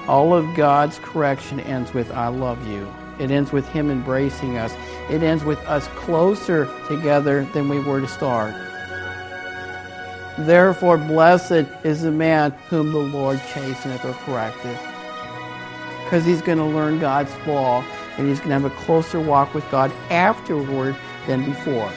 All of God's correction ends with, I love you. It ends with Him embracing us. It ends with us closer together than we were to start. Therefore, blessed is the man whom the Lord chasteneth or correcteth. Because he's going to learn God's law, and he's going to have a closer walk with God afterward than before.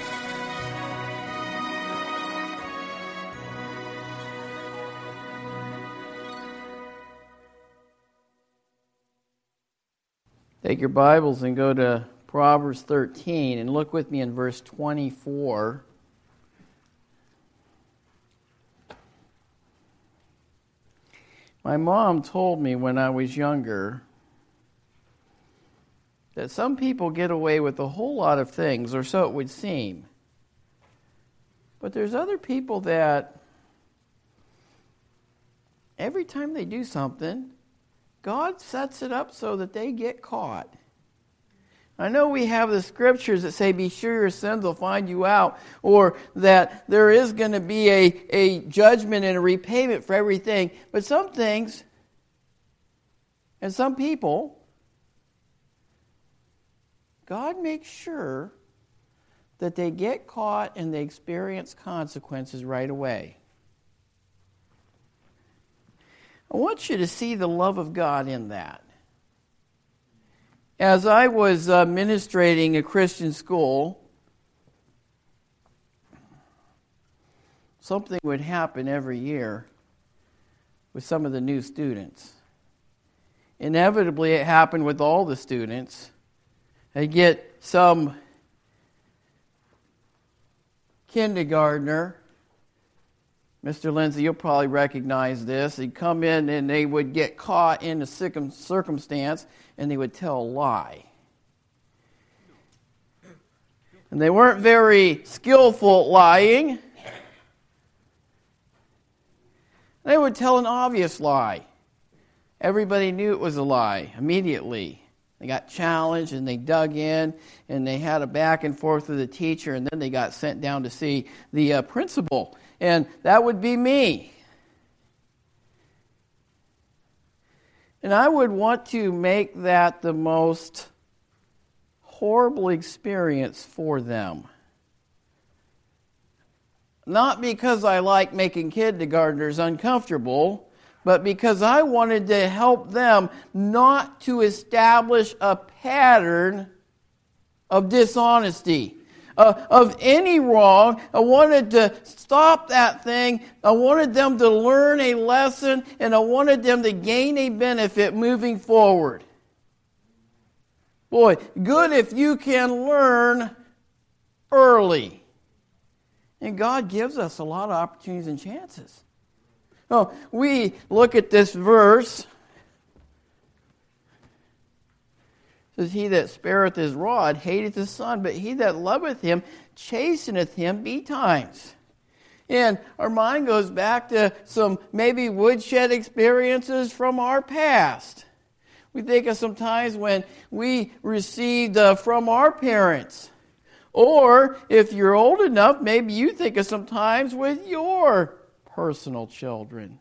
Take your Bibles and go to Proverbs 13 and look with me in verse 24. My mom told me when I was younger that some people get away with a whole lot of things, or so it would seem. But there's other people that every time they do something, God sets it up so that they get caught. I know we have the scriptures that say, be sure your sins will find you out, or that there is going to be a judgment and a repayment for everything. But some things, and some people, God makes sure that they get caught and they experience consequences right away. I want you to see the love of God in that. As I was ministrating a Christian school, something would happen every year with some of the new students. Inevitably, it happened with all the students. They get some kindergartner. Mr. Lindsay, you'll probably recognize this. They'd come in and they would get caught in a circumstance and they would tell a lie. And they weren't very skillful at lying. They would tell an obvious lie. Everybody knew it was a lie immediately. They got challenged and they dug in and they had a back and forth with the teacher, and then they got sent down to see the principal. And that would be me. And I would want to make that the most horrible experience for them. Not because I like making kindergartners uncomfortable, but because I wanted to help them not to establish a pattern of dishonesty, of any wrong. I wanted to stop that thing. I wanted them to learn a lesson, and I wanted them to gain a benefit moving forward. Boy, good if you can learn early. And God gives us a lot of opportunities and chances. Oh, we look at this verse. It says, he that spareth his rod hateth his son, but he that loveth him chasteneth him betimes. And our mind goes back to some maybe woodshed experiences from our past. We think of some times when we received from our parents. Or if you're old enough, maybe you think of some times with your personal children.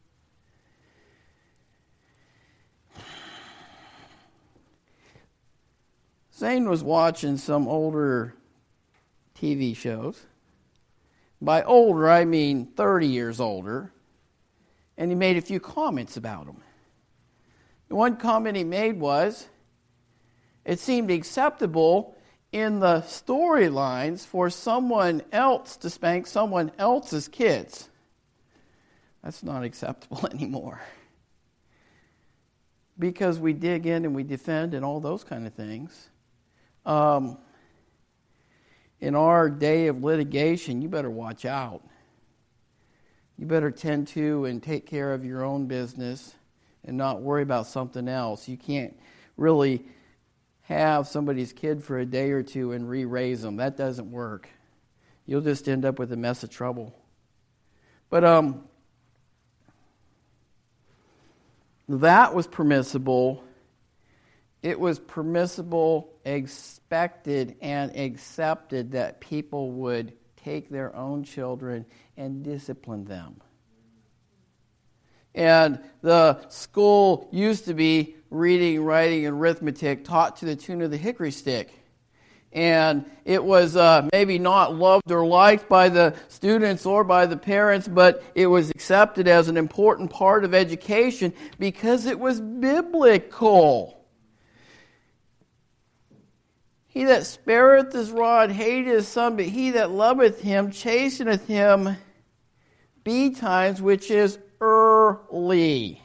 Zane was watching some older TV shows. By older, I mean 30 years older. And he made a few comments about them. The one comment he made was, it seemed acceptable in the storylines for someone else to spank someone else's kids. That's not acceptable anymore. Because we dig in and we defend and all those kind of things. In our day of litigation, you better watch out. You better tend to and take care of your own business and not worry about something else. You can't really have somebody's kid for a day or two and re-raise them. That doesn't work. You'll just end up with a mess of trouble. But that was permissible. It was permissible, expected, and accepted that people would take their own children and discipline them. And the school used to be reading, writing, and arithmetic taught to the tune of the hickory stick. And it was maybe not loved or liked by the students or by the parents, but it was accepted as an important part of education because it was biblical. He that spareth his rod hateth his son, but he that loveth him chasteneth him betimes, which is early.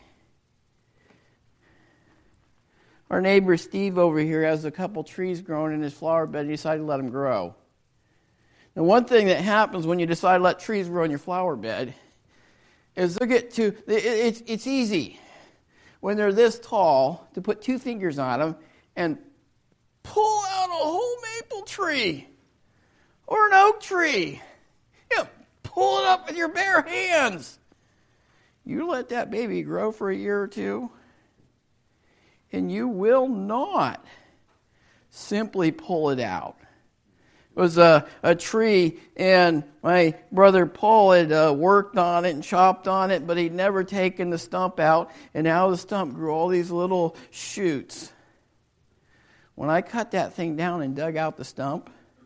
Our neighbor Steve over here has a couple trees growing in his flower bed, and he decided to let them grow. Now, one thing that happens when you decide to let trees grow in your flower bed is it's easy when they're this tall to put two fingers on them and pull out a whole maple tree or an oak tree. Pull it up with your bare hands. You let that baby grow for a year or two, and you will not simply pull it out. It was a tree, and my brother Paul had worked on it and chopped on it, but he'd never taken the stump out, and out of the stump grew all these little shoots. When I cut that thing down and dug out the stump,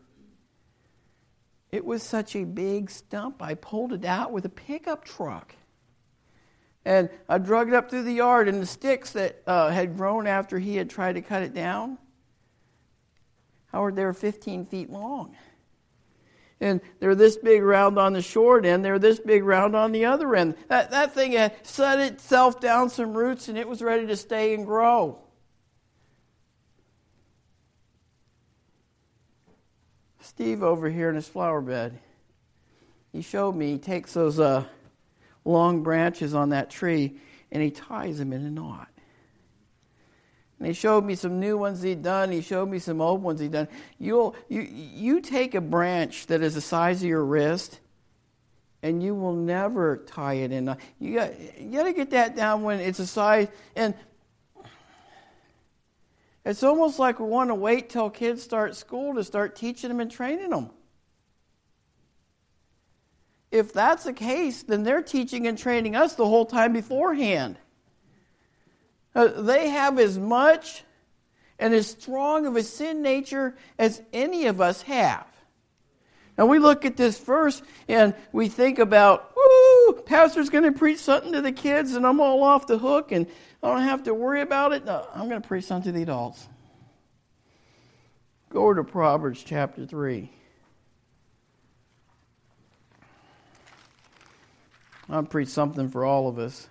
it was such a big stump, I pulled it out with a pickup truck. And I drug it up through the yard, and the sticks that had grown after he had tried to cut it down, Howard, they were 15 feet long. And they were this big round on the short end, they were this big round on the other end. That thing had set itself down some roots, and it was ready to stay and grow. Steve over here in his flower bed, he showed me, he takes those long branches on that tree, and he ties them in a knot. And he showed me some new ones he'd done. He showed me some old ones he'd done. You take a branch that is the size of your wrist, and you will never tie it in. You got to get that down when it's a size. And it's almost like we want to wait till kids start school to start teaching them and training them. If that's the case, then they're teaching and training us the whole time beforehand. They have as much and as strong of a sin nature as any of us have. Now we look at this verse and we think about, pastor's going to preach something to the kids and I'm all off the hook and I don't have to worry about it. No, I'm going to preach something to the adults. Go over to Proverbs chapter 3. I'll preach something for all of us.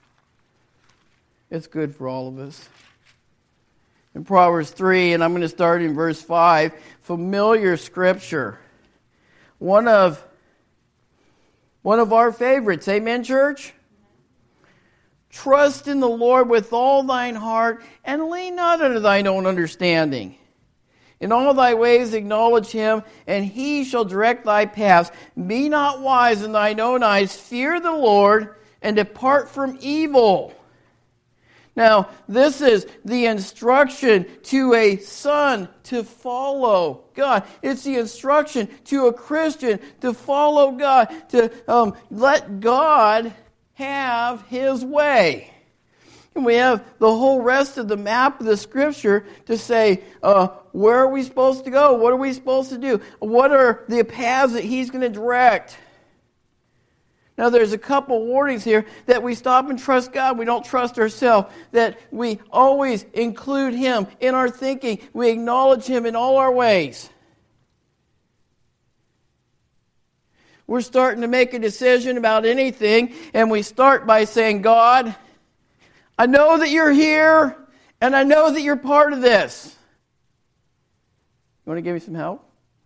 It's good for all of us. In Proverbs 3, and I'm going to start in verse 5, familiar scripture. One of our favorites. Amen, church? Trust in the Lord with all thine heart, and lean not unto thine own understanding. In all thy ways acknowledge him, and he shall direct thy paths. Be not wise in thine own eyes. Fear the Lord, and depart from evil. Now, this is the instruction to a son to follow God. It's the instruction to a Christian to follow God, to let God have his way. And we have the whole rest of the map of the Scripture to say, where are we supposed to go? What are we supposed to do? What are the paths that he's going to direct? Now, there's a couple warnings here that we stop and trust God. We don't trust ourselves. That we always include him in our thinking. We acknowledge him in all our ways. We're starting to make a decision about anything, and we start by saying, God, I know that you're here, and I know that you're part of this. You want to give me some help?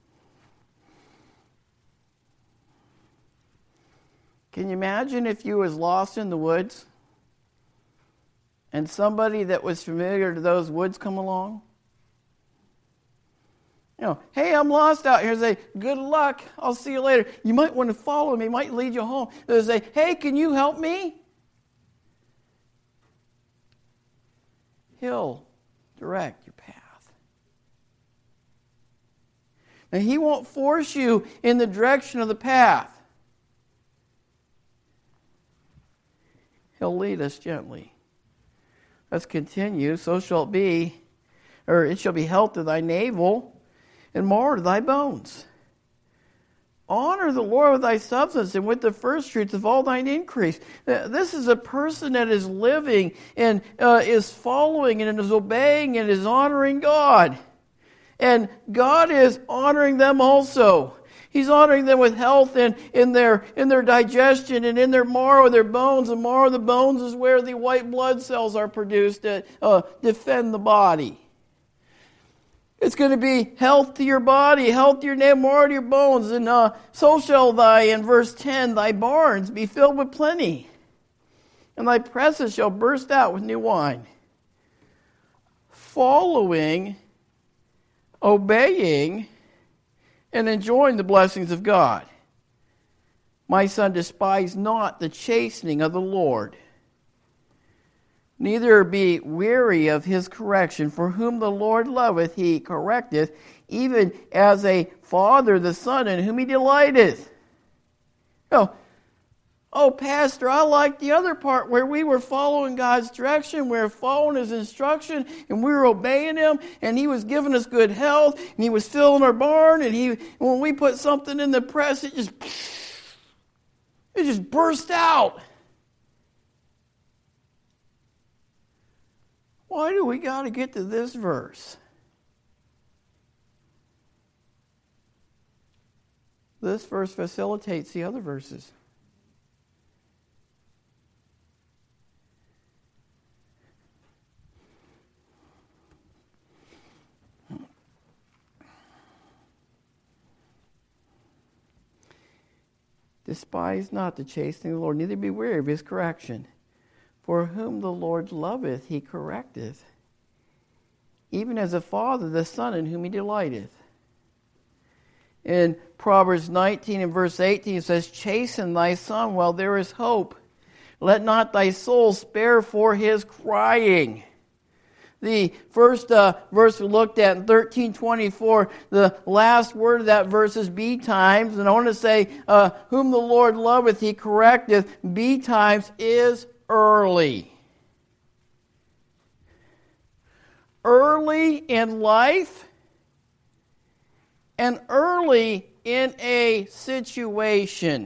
Can you imagine if you was lost in the woods and somebody that was familiar to those woods come along? You know, hey, I'm lost out here. Say, good luck. I'll see you later. You might want to follow me. He might lead you home. They say, hey, can you help me? He'll direct your path. Now, he won't force you in the direction of the path. He'll lead us gently. Let's continue. So shall it be, or it shall be health to thy navel, and marrow to thy bones. Honor the Lord with thy substance and with the first fruits of all thine increase. This is a person that is living and is following and is obeying and is honoring God. And God is honoring them also. He's honoring them with health and in their digestion and in their marrow, their bones. The marrow of the bones is where the white blood cells are produced that defend the body. It's going to be health to your body, health to your navel, marrow to your bones. And so shall thy, in verse 10, thy barns be filled with plenty, and thy presses shall burst out with new wine. Following, obeying, and enjoying the blessings of God. My son, despise not the chastening of the Lord, neither be weary of his correction. For whom the Lord loveth, he correcteth, even as a father the son in whom he delighteth. Oh, Pastor, I like the other part where we were following God's direction, we were following His instruction, and we were obeying Him, and He was giving us good health, and He was filling our barn, and when we put something in the press, it just burst out. Why do we got to get to this verse? This verse facilitates the other verses. Despise not the chastening of the Lord, neither be weary of His correction. For whom the Lord loveth, He correcteth, even as a father the son in whom He delighteth. In Proverbs 19 and verse 18 it says, chasten thy son while there is hope. Let not thy soul spare for his crying. The first verse we looked at in 13:24, the last word of that verse is be times. And I want to say, whom the Lord loveth, He correcteth. Be times is early. Early in life and early in a situation.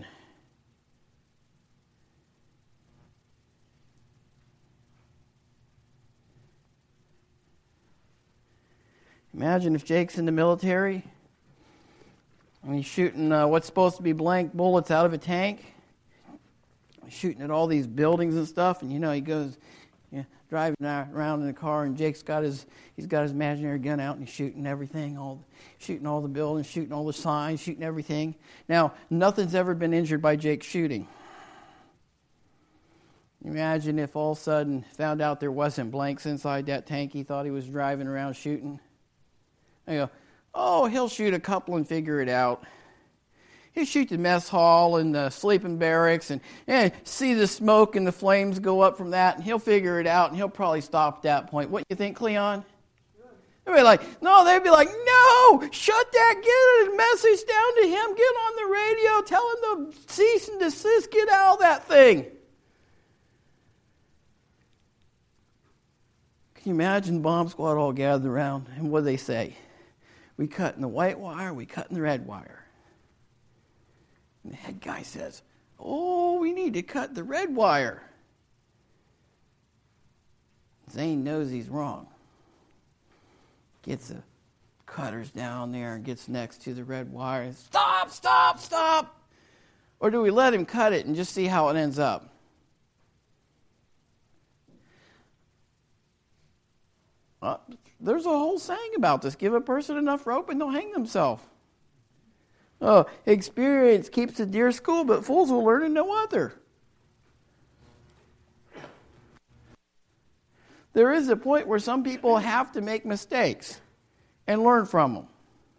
Imagine if Jake's in the military and he's shooting what's supposed to be blank bullets out of a tank. He's shooting at all these buildings and stuff, and he goes driving around in the car, and Jake's got his imaginary gun out, and he's shooting everything, shooting all the buildings, shooting all the signs, shooting everything. Now, nothing's ever been injured by Jake's shooting. Imagine if all of a sudden found out there wasn't blanks inside that tank he thought he was driving around shooting. I go, he'll shoot a couple and figure it out. He'll shoot the mess hall and the sleeping barracks and see the smoke and the flames go up from that, and he'll figure it out, and he'll probably stop at that point. What do you think, Cleon? They'd be like, no, shut that, get a message down to him, get on the radio, tell him to cease and desist, get out of that thing. Can you imagine bomb squad all gathered around, and what do they say? We cutting the white wire, we cutting the red wire. And the head guy says, we need to cut the red wire. Zane knows he's wrong. Gets the cutters down there and gets next to the red wire. And stop! Or do we let him cut it and just see how it ends up? There's a whole saying about this. Give a person enough rope and they'll hang themselves. Experience keeps the deer school, but fools will learn in no other. There is a point where some people have to make mistakes and learn from them.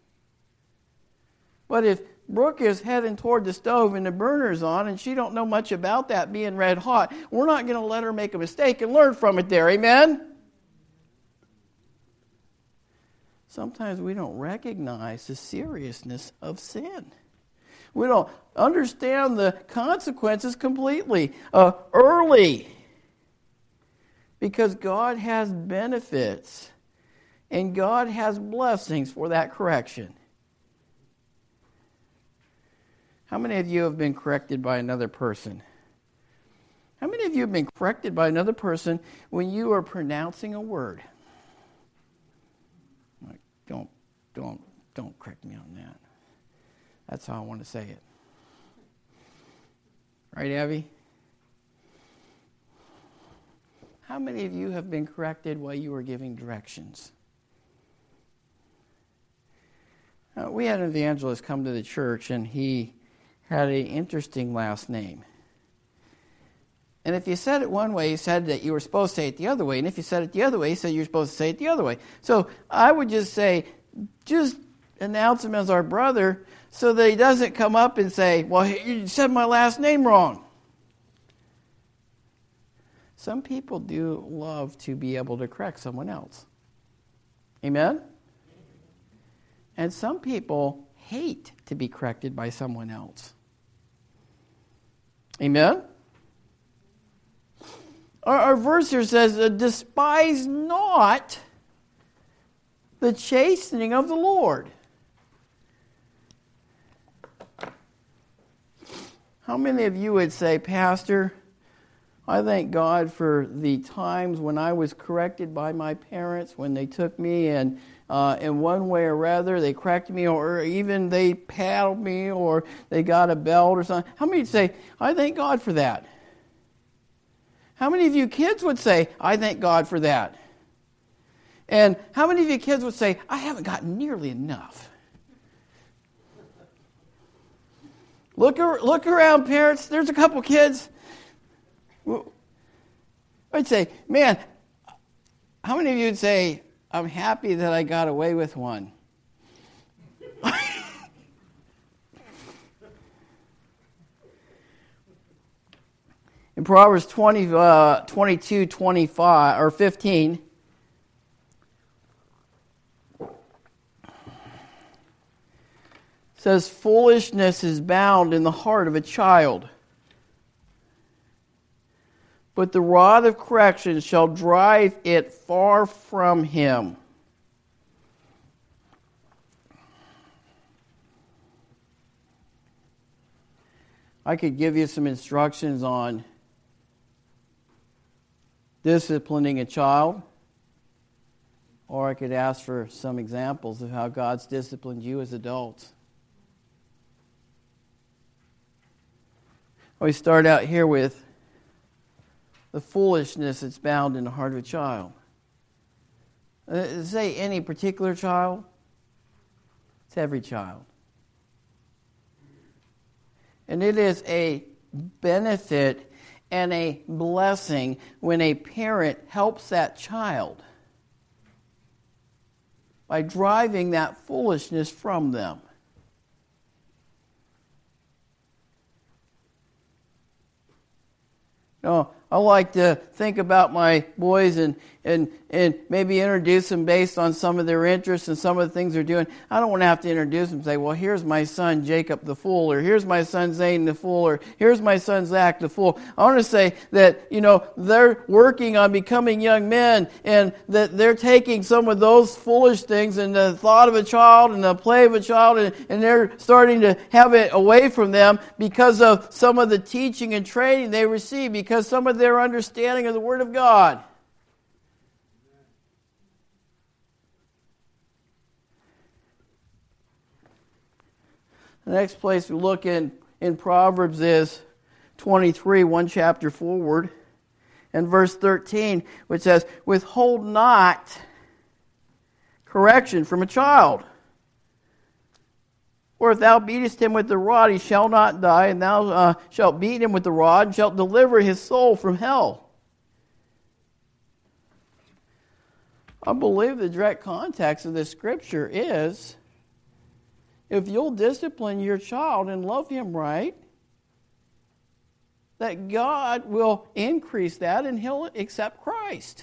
But if Brooke is heading toward the stove and the burner's on and she don't know much about that being red hot, we're not going to let her make a mistake and learn from it there. Amen? Sometimes we don't recognize the seriousness of sin. We don't understand the consequences completely. Early Because God has benefits and God has blessings for that correction. How many of you have been corrected by another person? How many of you have been corrected by another person when you are pronouncing a word? Like, don't correct me on that. That's how I want to say it. Right, Abby? How many of you have been corrected while you were giving directions? We had an evangelist come to the church, and he had an interesting last name. And if you said it one way, he said that you were supposed to say it the other way. And if you said it the other way, he said you were supposed to say it the other way. So I would just say, just announce him as our brother so that he doesn't come up and say, well, you said my last name wrong. Some people do love to be able to correct someone else. Amen? And some people hate to be corrected by someone else. Amen? Our verse here says, despise not the chastening of the Lord. How many of you would say, Pastor, I thank God for the times when I was corrected by my parents, when they took me and in one way or other, they corrected me, or even they paddled me, or they got a belt or something. How many would say, I thank God for that? How many of you kids would say, I thank God for that? And how many of you kids would say, I haven't gotten nearly enough? Look around, parents. There's a couple kids. I'd say, man, how many of you would say, I'm happy that I got away with one? In Proverbs 22, 25, or 15, says, foolishness is bound in the heart of a child, but the rod of correction shall drive it far from him. I could give you some instructions on disciplining a child, or I could ask for some examples of how God's disciplined you as adults. We start out here with the foolishness that's bound in the heart of a child. Say any particular child. It's every child. And it is a benefit and a blessing when a parent helps that child by driving that foolishness from them. No, I like to think about my boys and maybe introduce them based on some of their interests and some of the things they're doing. I don't want to have to introduce them and say, well, here's my son Jacob the fool, or here's my son Zane the fool, or here's my son Zach the fool. I want to say that, they're working on becoming young men, and that they're taking some of those foolish things and the thought of a child and the play of a child, and they're starting to have it away from them because of some of the teaching and training they receive, because some of their understanding of the Word of God. The next place we look in Proverbs is 23, one chapter forward, and verse 13, which says, withhold not correction from a child. For if thou beatest him with the rod, he shall not die, and thou shalt beat him with the rod, and shalt deliver his soul from hell. I believe the direct context of this scripture is, if you'll discipline your child and love him right, that God will increase that and he'll accept Christ.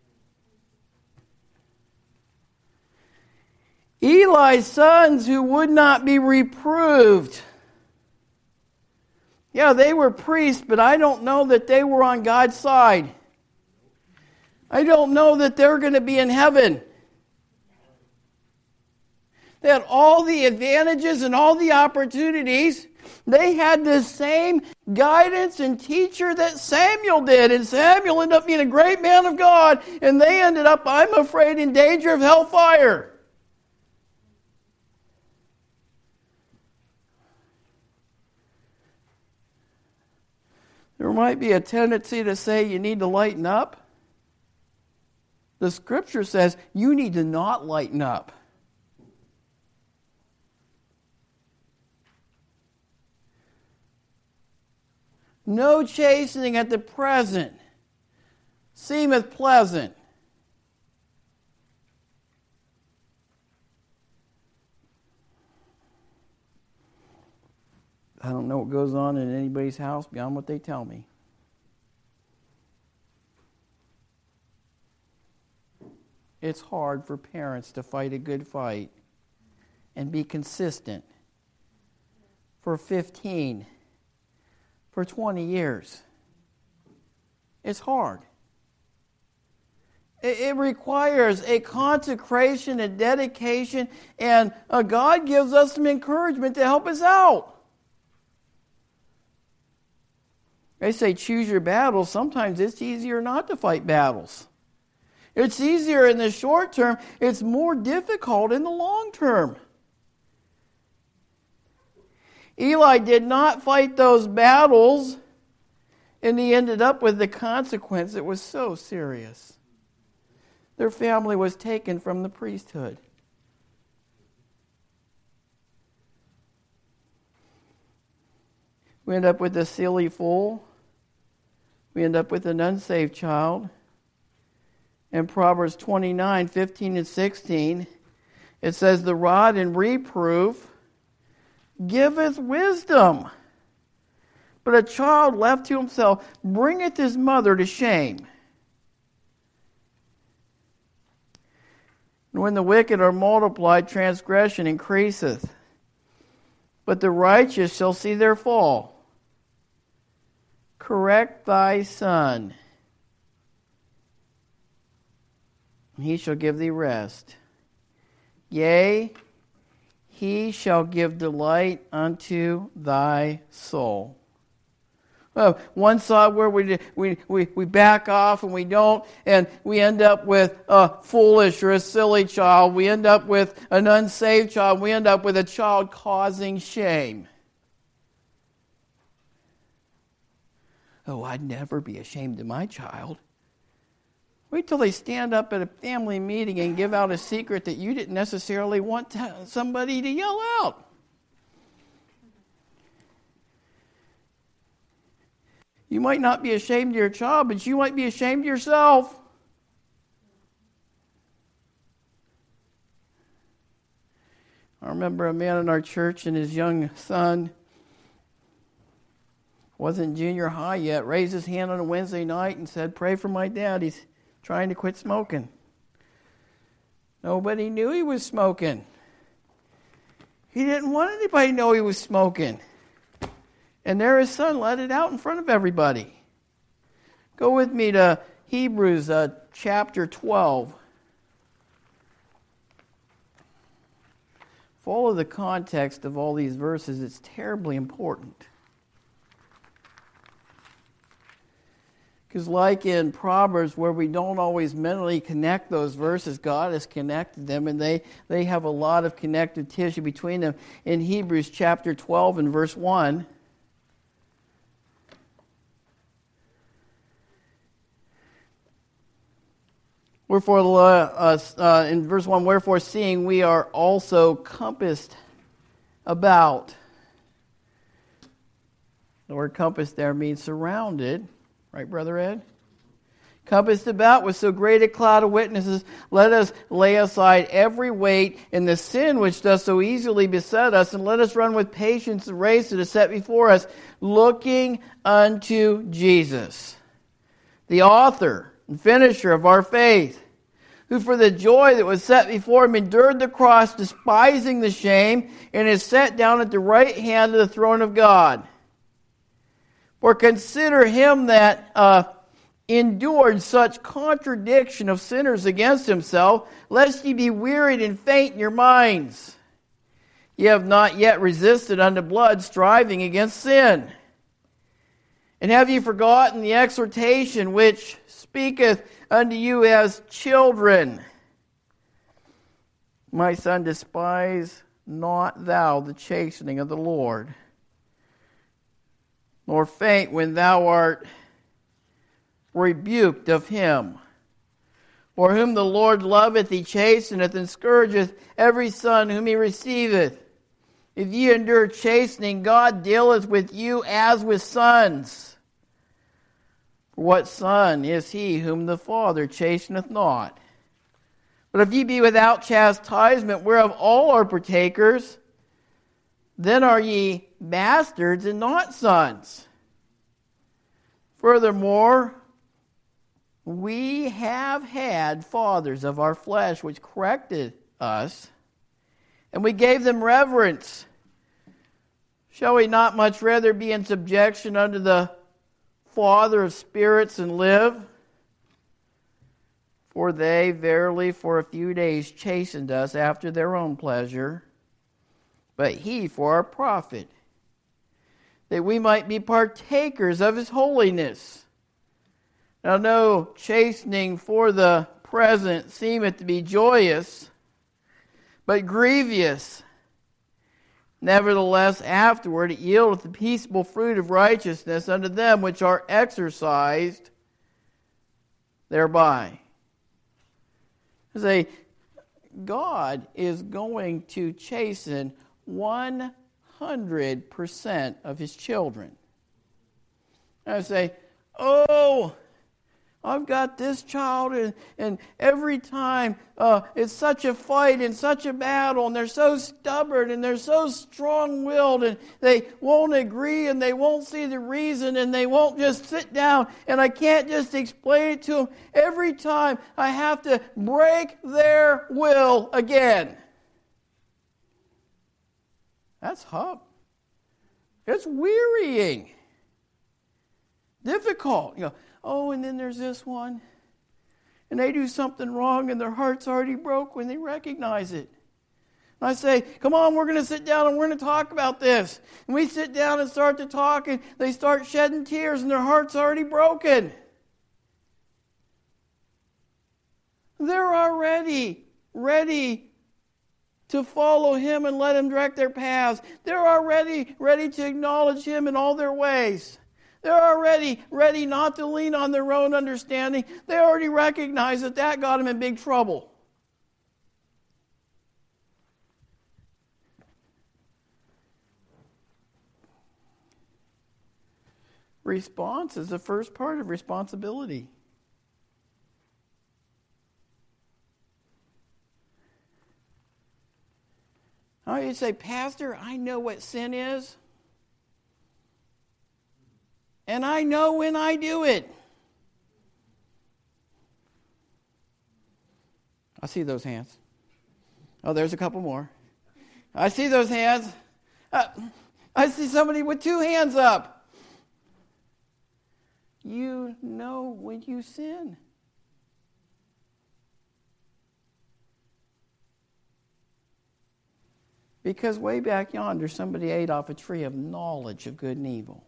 Eli's sons who would not be reproved. Yeah, they were priests, but I don't know that they were on God's side. I don't know that they're going to be in heaven. They had all the advantages and all the opportunities. They had the same guidance and teacher that Samuel did. And Samuel ended up being a great man of God. And they ended up, I'm afraid, in danger of hellfire. There might be a tendency to say you need to lighten up. The Scripture says you need to not lighten up. No chastening at the present seemeth pleasant. I don't know what goes on in anybody's house beyond what they tell me. It's hard for parents to fight a good fight and be consistent for 15, for 20 years. It's hard. It requires a consecration, a dedication, and God gives us some encouragement to help us out. They say choose your battles. Sometimes it's easier not to fight battles. It's easier in the short term. It's more difficult in the long term. Eli did not fight those battles, and he ended up with the consequence. It was so serious. Their family was taken from the priesthood. We end up with a silly fool. We end up with an unsaved child. In Proverbs 29, 15 and 16, it says, the rod and reproof giveth wisdom, but a child left to himself bringeth his mother to shame. And when the wicked are multiplied, transgression increaseth, but the righteous shall see their fall. Correct thy son, and he shall give thee rest. Yea, he shall give delight unto thy soul. One side where we back off and we don't, and we end up with a foolish or a silly child. We end up with an unsaved child. We end up with a child causing shame. Oh, I'd never be ashamed of my child. Wait till they stand up at a family meeting and give out a secret that you didn't necessarily want somebody to yell out. You might not be ashamed of your child, but you might be ashamed of yourself. I remember a man in our church and his young son wasn't junior high yet, raised his hand on a Wednesday night and said, pray for my dad. He's trying to quit smoking. Nobody knew he was smoking. He didn't want anybody to know he was smoking. And there his son let it out in front of everybody. Go with me to Hebrews chapter 12. Follow the context of all these verses. It's terribly important. Because like in Proverbs, where we don't always mentally connect those verses, God has connected them, and they have a lot of connective tissue between them. In Hebrews chapter 12 and verse 1, wherefore, in verse 1, wherefore seeing we are also compassed about. The word compass there means surrounded. Right, Brother Ed? Compassed about with so great a cloud of witnesses, let us lay aside every weight and the sin which does so easily beset us, and let us run with patience the race that is set before us, looking unto Jesus, the author and finisher of our faith, who for the joy that was set before him endured the cross, despising the shame, and is set down at the right hand of the throne of God. For consider him that endured such contradiction of sinners against himself, lest ye be wearied and faint in your minds. Ye have not yet resisted unto blood, striving against sin. And have ye forgotten the exhortation which speaketh unto you as children? My son, despise not thou the chastening of the Lord, nor faint when thou art rebuked of him. For whom the Lord loveth, he chasteneth, and scourgeth every son whom he receiveth. If ye endure chastening, God dealeth with you as with sons. For what son is he whom the Father chasteneth not? But if ye be without chastisement, whereof all are partakers, then are ye bastards and not sons. Furthermore, we have had fathers of our flesh which corrected us, and we gave them reverence. Shall we not much rather be in subjection unto the Father of spirits and live? For they verily for a few days chastened us after their own pleasure, but he for our profit, that we might be partakers of his holiness. Now no chastening for the present seemeth to be joyous, but grievous. Nevertheless, afterward it yieldeth the peaceable fruit of righteousness unto them which are exercised thereby. Say, God is going to chasten 100% of his children. I say, oh, I've got this child, and every time it's such a fight and such a battle, and they're so stubborn and they're so strong-willed, and they won't agree and they won't see the reason, and they won't just sit down, and I can't just explain it to them. Every time I have to break their will again. That's tough. It's wearying. Difficult. Oh, and then there's this one. And they do something wrong and their heart's already broke when they recognize it. And I say, come on, we're going to sit down and we're going to talk about this. And we sit down and start to talk, and they start shedding tears and their heart's already broken. They're already ready to follow him and let him direct their paths. They're already ready to acknowledge him in all their ways. They're already ready not to lean on their own understanding. They already recognize that got them in big trouble. Response is the first part of responsibility. Oh, you say, Pastor, I know what sin is. And I know when I do it. I see those hands. Oh, there's a couple more. I see those hands. I see somebody with two hands up. You know when you sin. Because way back yonder, somebody ate off a tree of knowledge of good and evil.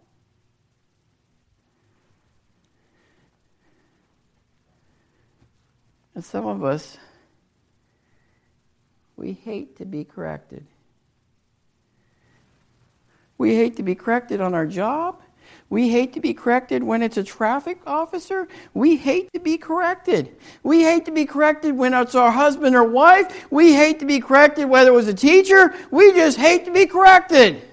And some of us, we hate to be corrected. We hate to be corrected on our job. We hate to be corrected when it's a traffic officer. We hate to be corrected. We hate to be corrected when it's our husband or wife. We hate to be corrected whether it was a teacher. We just hate to be corrected.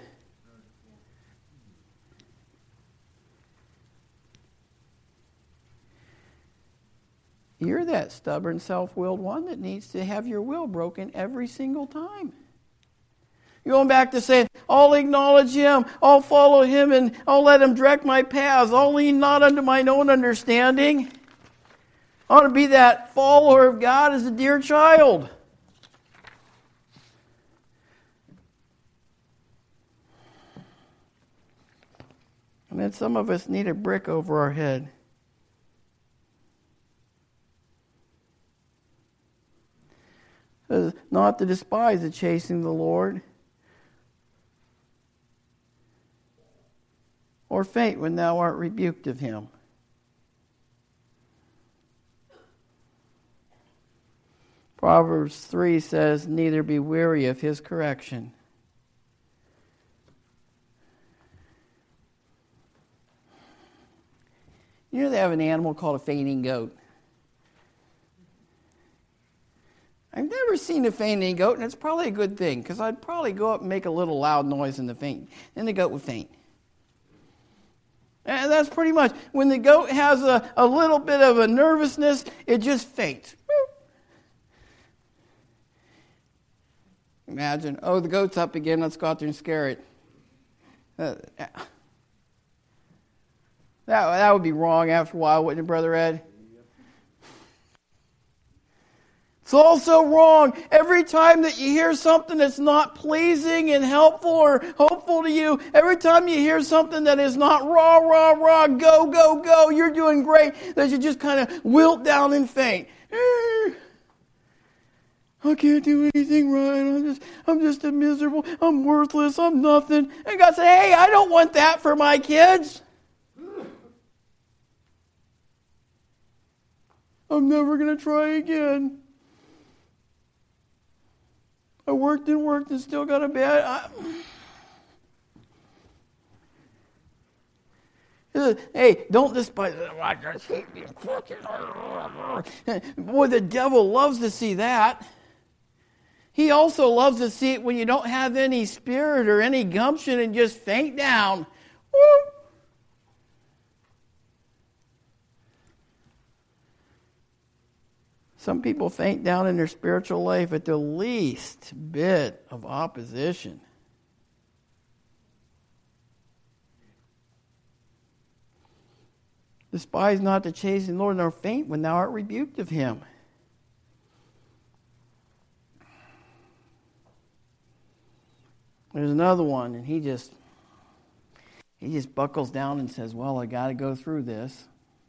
You're that stubborn, self-willed one that needs to have your will broken every single time. You're going back to saying, I'll acknowledge him, I'll follow him, and I'll let him direct my paths. I'll lean not unto mine own understanding. I want to be that follower of God as a dear child. And then some of us need a brick over our head. not to despise the chastening of the Lord, or faint when thou art rebuked of him. Proverbs 3 says, neither be weary of his correction. You know they have an animal called a fainting goat. I've never seen a fainting goat, and it's probably a good thing, because I'd probably go up and make a little loud noise in the faint, and the goat would faint. And that's pretty much, when the goat has a little bit of a nervousness, it just faints. Imagine, oh, the goat's up again, let's go out there and scare it. That would be wrong after a while, wouldn't it, Brother Ed? It's also wrong every time that you hear something that's not pleasing and helpful or hopeful to you. Every time you hear something that is not rah, go, go, go, you're doing great, that you just kind of wilt down and faint. I can't do anything right. I'm just a miserable. I'm worthless. I'm nothing. And God said, hey, I don't want that for my kids. I'm never going to try again. I worked and still got a bad. Hey, don't despise it. I just hate being fucking. Boy, the devil loves to see that. He also loves to see it when you don't have any spirit or any gumption and just faint down. Woo! Some people faint down in their spiritual life at the least bit of opposition. Despise not the chastening Lord, nor faint when thou art rebuked of him. There's another one, and he just buckles down and says, well, I got to go through this.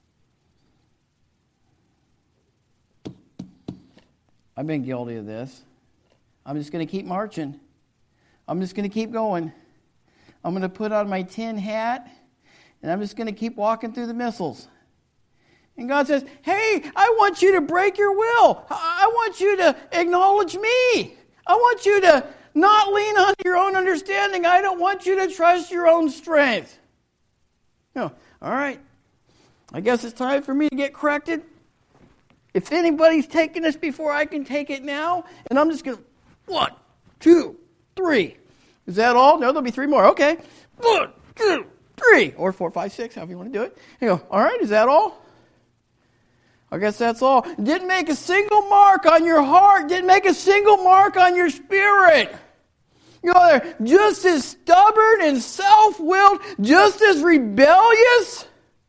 I've been guilty of this. I'm just going to keep marching. I'm just going to keep going. I'm going to put on my tin hat, and I'm just going to keep walking through the missiles. And God says, hey, I want you to break your will. I want you to acknowledge me. I want you to not lean on your own understanding. I don't want you to trust your own strength. All right. I guess it's time for me to get corrected. If anybody's taken this before, I can take it now. And I'm just going to, 1, 2, 3. Is that all? No, there'll be 3 more. Okay. 1, 2, 3. Or 4, 5, 6, however you want to do it. You go, all right, is that all? I guess that's all. Didn't make a single mark on your heart. Didn't make a single mark on your spirit. You know, they're just as stubborn and self-willed, just as rebellious.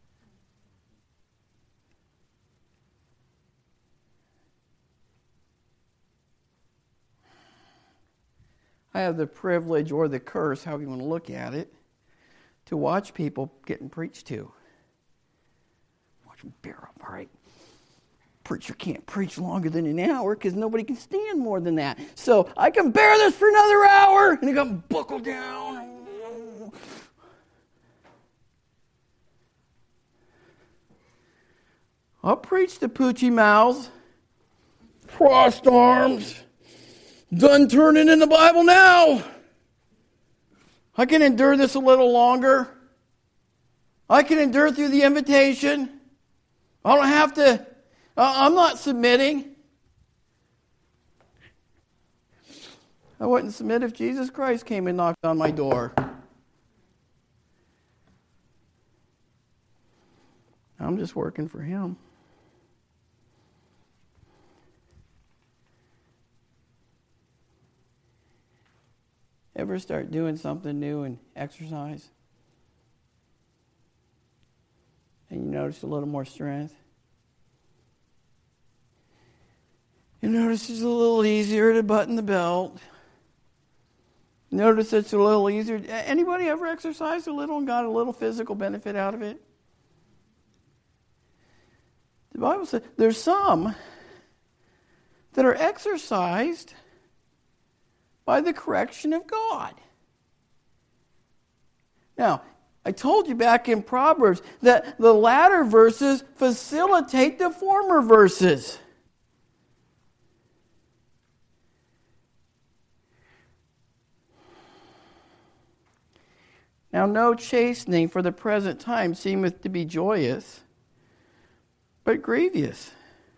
I have the privilege or the curse, however you want to look at it, to watch people getting preached to. Watch them bear up, all right? Preacher can't preach longer than an hour because nobody can stand more than that. So I can bear this for another hour. And they got buckled down. I'll preach to poochy mouths, crossed arms, done turning in the Bible now. I can endure this a little longer. I can endure through the invitation. I don't have to. I'm not submitting. I wouldn't submit if Jesus Christ came and knocked on my door. I'm just working for Him. Ever start doing something new and exercise? And you notice a little more strength? You notice it's a little easier to button the belt. Notice it's a little easier. Anybody ever exercised a little and got a little physical benefit out of it? The Bible says there's some that are exercised by the correction of God. Now, I told you back in Proverbs that the latter verses facilitate the former verses. Now, no chastening for the present time seemeth to be joyous, but grievous.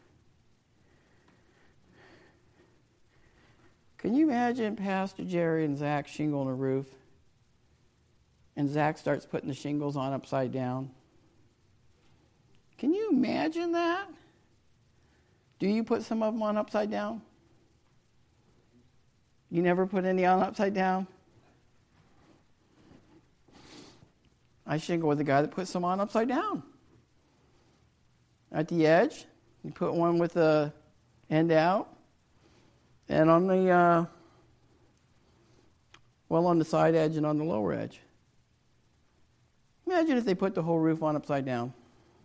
Can you imagine Pastor Jerry and Zach shingling a roof? And Zach starts putting the shingles on upside down. Can you imagine that? Do you put some of them on upside down? You never put any on upside down? I shingle with a guy that puts some on upside down. At the edge, you put one with the end out. And on the, on the side edge and on the lower edge. Imagine if they put the whole roof on upside down.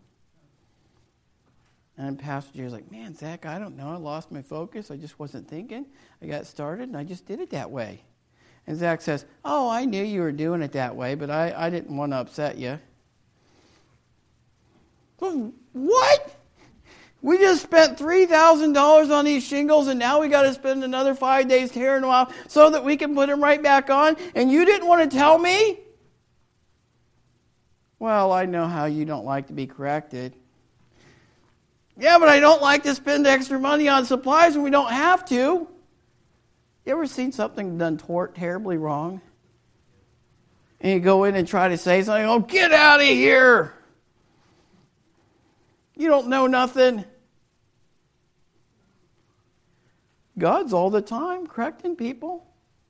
And Pastor Jerry's like, man, Zach, I don't know. I lost my focus. I just wasn't thinking. I got started and I just did it that way. And Zach says, oh, I knew you were doing it that way, but I didn't want to upset you. What? We just spent $3,000 on these shingles, and now we got to spend another 5 days tearing them off so that we can put them right back on, and you didn't want to tell me? Well, I know how you don't like to be corrected. Yeah, but I don't like to spend extra money on supplies when we don't have to. You ever seen something done terribly wrong? And you go in and try to say something, oh, get out of here. You don't know nothing. God's all the time correcting people.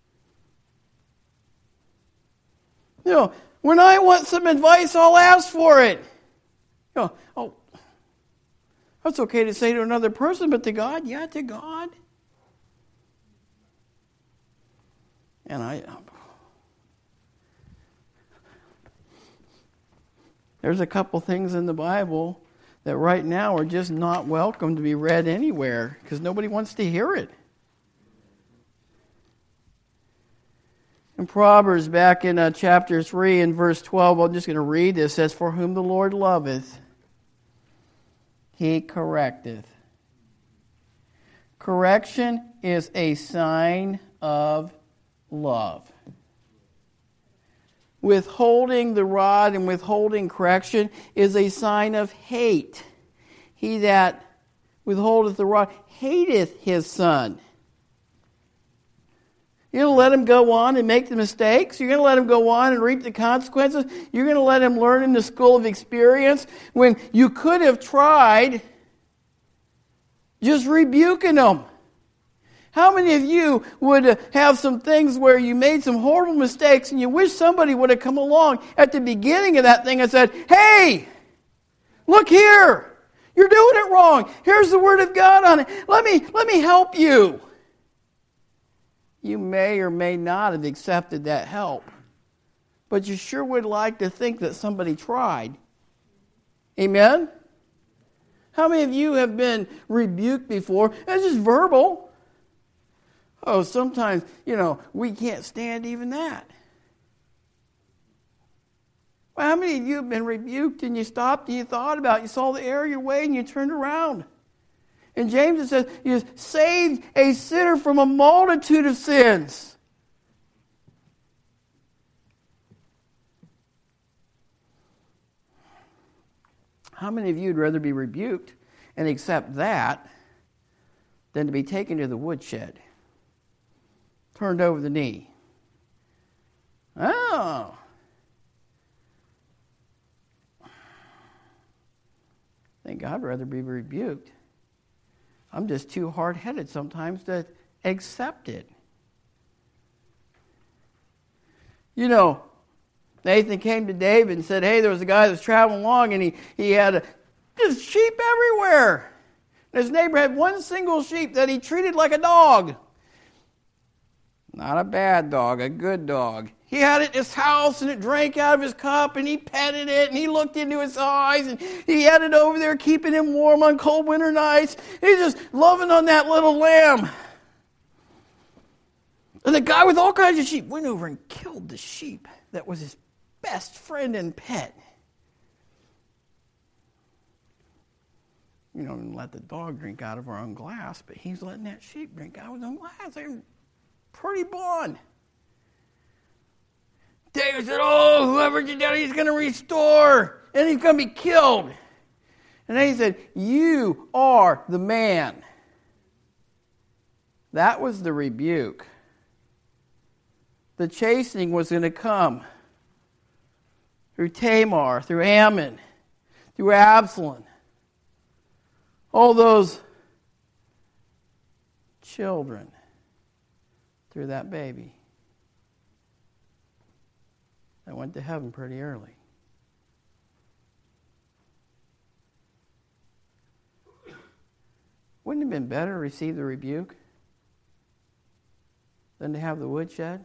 You know, when I want some advice, I'll ask for it. You know, oh, that's okay to say to another person, but to God, yeah, to God. And there's a couple things in the Bible that right now are just not welcome to be read anywhere because nobody wants to hear it. In Proverbs, back in chapter 3 and verse 12, I'm just going to read this. It says, for whom the Lord loveth, he correcteth. Correction is a sign of love. Withholding the rod and withholding correction is a sign of hate. He that withholdeth the rod hateth his son. You're going to let him go on and make the mistakes? You're going to let him go on and reap the consequences? You're going to let him learn in the school of experience when you could have tried just rebuking him? How many of you would have some things where you made some horrible mistakes and you wish somebody would have come along at the beginning of that thing and said, hey, look here, you're doing it wrong. Here's the Word of God on it. Let me help you. You may or may not have accepted that help, but you sure would like to think that somebody tried. Amen? How many of you have been rebuked before? It's just verbal. Oh, sometimes, we can't stand even that. Well, how many of you have been rebuked and you stopped and you thought about it, you saw the error your way and you turned around? In James it says, you saved a sinner from a multitude of sins. How many of you would rather be rebuked and accept that than to be taken to the woodshed? Turned over the knee. Oh. I think I'd rather be rebuked. I'm just too hard-headed sometimes to accept it. Nathan came to David and said, hey, there was a guy that was traveling along and he had just sheep everywhere. And his neighbor had one single sheep that he treated like a dog. Not a bad dog, a good dog. He had it in his house, and it drank out of his cup, and he petted it, and he looked into its eyes, and he had it over there keeping him warm on cold winter nights. He's just loving on that little lamb. And the guy with all kinds of sheep went over and killed the sheep that was his best friend and pet. You know, and let the dog drink out of our own glass, but he's letting that sheep drink out of his own glass. They're pretty bond. David said, oh, whoever did that, he's going to restore, and he's going to be killed. And then he said, you are the man. That was the rebuke. The chastening was going to come through Tamar, through Ammon, through Absalom. All those children through that baby. I went to heaven pretty early. Wouldn't it have been better to receive the rebuke than to have the woodshed?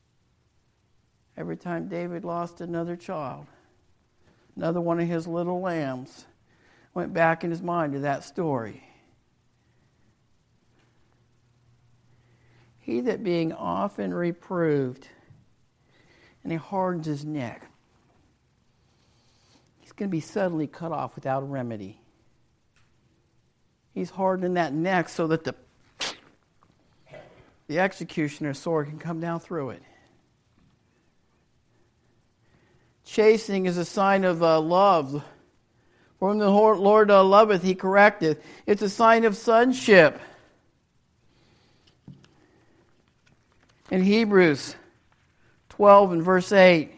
Every time David lost another child, another one of his little lambs, went back in his mind to that story. He that being often reproved, and he hardens his neck, he's going to be suddenly cut off without a remedy. He's hardening that neck so that the executioner's sword can come down through it. Chastening is a sign of love. For whom the Lord loveth, he correcteth. It's a sign of sonship. In Hebrews 12 and verse 8.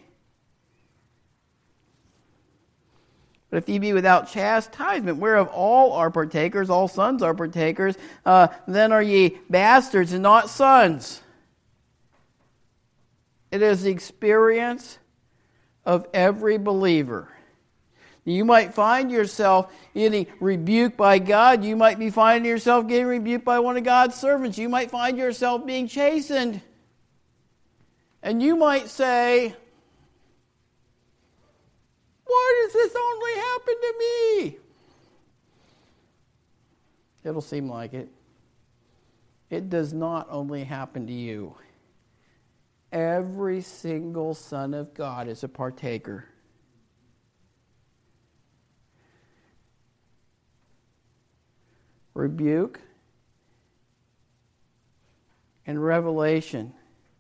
But if ye be without chastisement, whereof all are partakers, all sons are partakers, then are ye bastards and not sons. It is the experience of every believer. You might find yourself getting rebuked by God. You might be finding yourself getting rebuked by one of God's servants. You might find yourself being chastened. And you might say, why does this only happen to me? It'll seem like it. It does not only happen to you. Every single son of God is a partaker. Rebuke and Revelation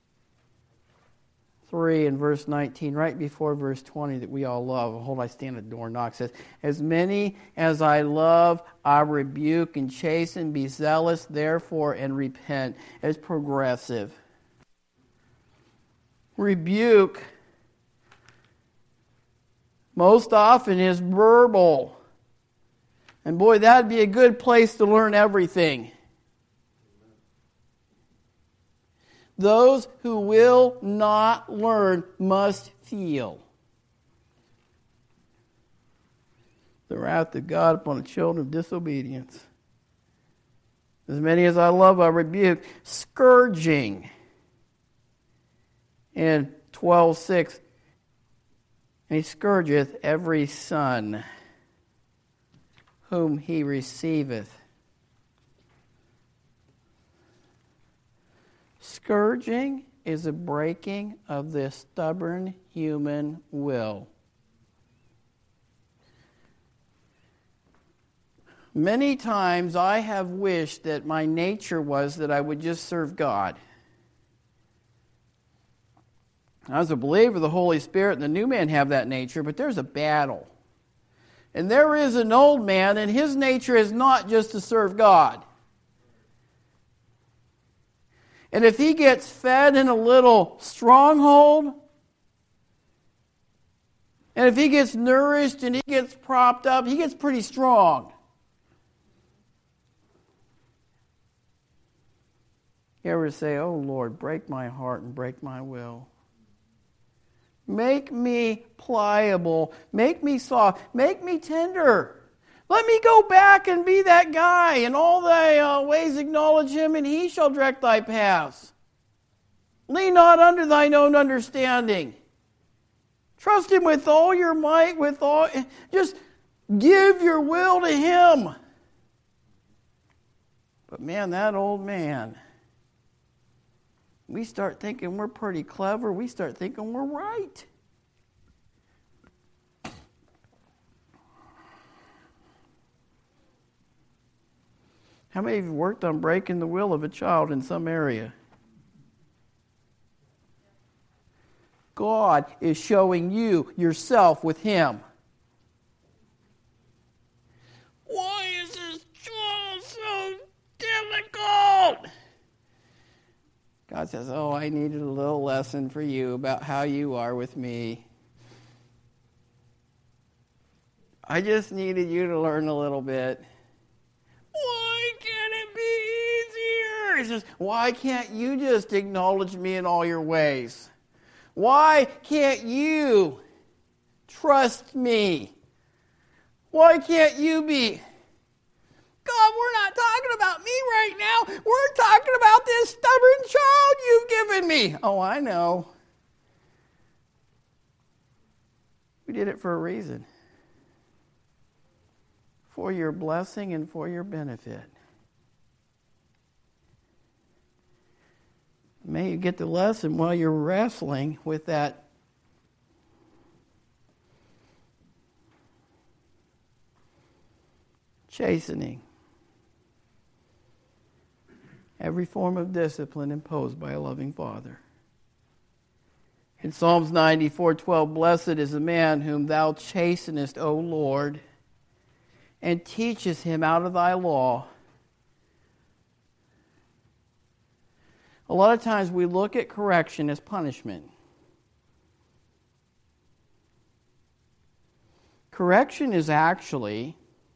3 and verse 19, right before verse 20 that we all love. Behold, I stand at the door and knock. Says, as many as I love, I rebuke and chasten. Be zealous, therefore, and repent. It's progressive. Rebuke most often is verbal. And boy, that'd be a good place to learn everything. Those who will not learn must feel the wrath of God upon the children of disobedience. As many as I love, I rebuke. Scourging. In 12:6, and he scourgeth every son whom he receiveth. Scourging is a breaking of the stubborn human will. Many times I have wished that my nature was that I would just serve God. As a believer, the Holy Spirit and the new man have that nature, but there's a battle. And there is an old man, and his nature is not just to serve God. And if he gets fed in a little stronghold, and if he gets nourished and he gets propped up, he gets pretty strong. You ever say, oh Lord, break my heart and break my will. Make me pliable. Make me soft. Make me tender. Let me go back and be that guy. In all thy ways acknowledge him, and he shall direct thy paths. Lean not unto thine own understanding. Trust Him with all your might, just give your will to Him. But man, that old man, we start thinking we're pretty clever. We start thinking we're right. How many of you worked on breaking the will of a child in some area? God is showing you yourself with Him. Why is this child so difficult? God says, oh, I needed a little lesson for you about how you are with me. I just needed you to learn a little bit. Why can't it be easier? He says, why can't you just acknowledge me in all your ways? Why can't you trust me? Why can't you be? God, we're not talking about me right now. We're talking about this stubborn child you've given me. Oh, I know. We did it for a reason. For your blessing and for your benefit. May you get the lesson while you're wrestling with that chastening. Every form of discipline imposed by a loving Father. In Psalms 94:12, blessed is the man whom thou chastenest, O Lord, and teachest him out of thy law. A lot of times we look at correction as punishment. Correction is actually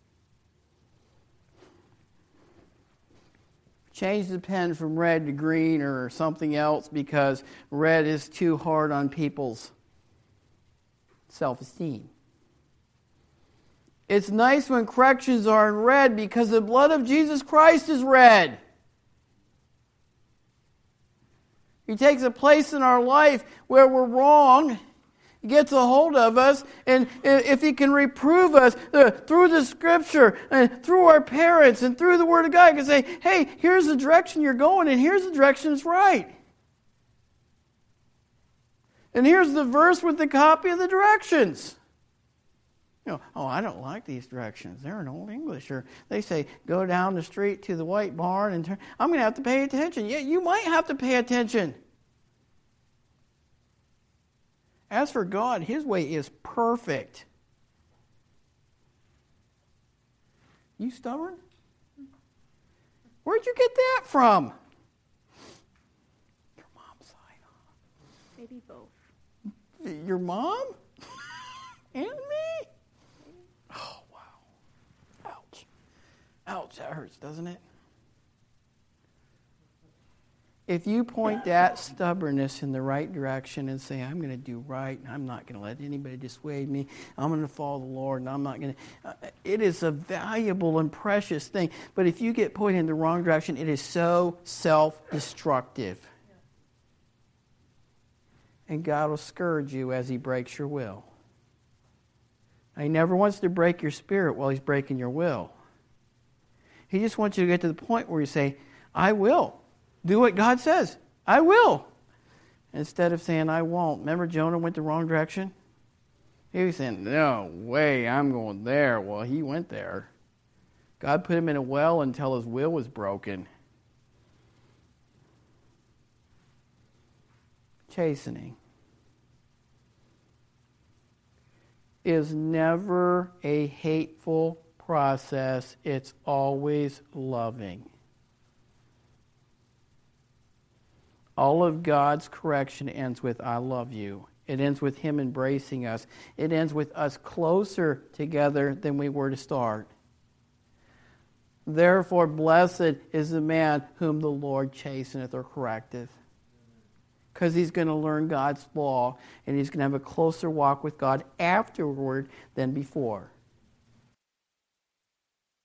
change the pen from red to green or something else because red is too hard on people's self-esteem. It's nice when corrections are in red because the blood of Jesus Christ is red. He takes a place in our life where we're wrong. He gets a hold of us, and if He can reprove us through the Scripture and through our parents and through the Word of God, He can say, hey, here's the direction you're going, and here's the direction that's right. And here's the verse with the copy of the directions. Oh, I don't like these directions. They're in Old English. Or they say, go down the street to the white barn and turn. I'm going to have to pay attention. Yeah, you might have to pay attention. As for God, His way is perfect. You stubborn? Where'd you get that from? Your mom's side. Maybe both. Your mom? And me? Oh, wow. Ouch. Ouch, that hurts, doesn't it? If you point that stubbornness in the right direction and say, I'm going to do right, and I'm not going to let anybody dissuade me, I'm going to follow the Lord, and I'm not going to... it is a valuable and precious thing. But if you get pointed in the wrong direction, it is so self-destructive. And God will scourge you as He breaks your will. He never wants to break your spirit while He's breaking your will. He just wants you to get to the point where you say, I will. Do what God says. I will. Instead of saying, I won't. Remember Jonah went the wrong direction? He was saying, no way, I'm going there. Well, he went there. God put him in a well until his will was broken. Chastening is never a hateful process. It's always loving. All of God's correction ends with, I love you. It ends with Him embracing us. It ends with us closer together than we were to start. Therefore, blessed is the man whom the Lord chasteneth or correcteth. Because he's going to learn God's law, and he's going to have a closer walk with God afterward than before.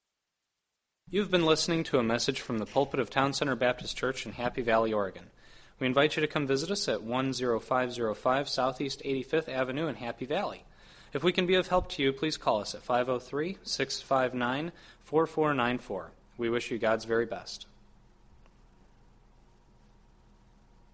You've been listening to a message from the pulpit of Town Center Baptist Church in Happy Valley, Oregon. We invite you to come visit us at 10505 Southeast 85th Avenue in Happy Valley. If we can be of help to you, please call us at 503-659-4494. We wish you God's very best.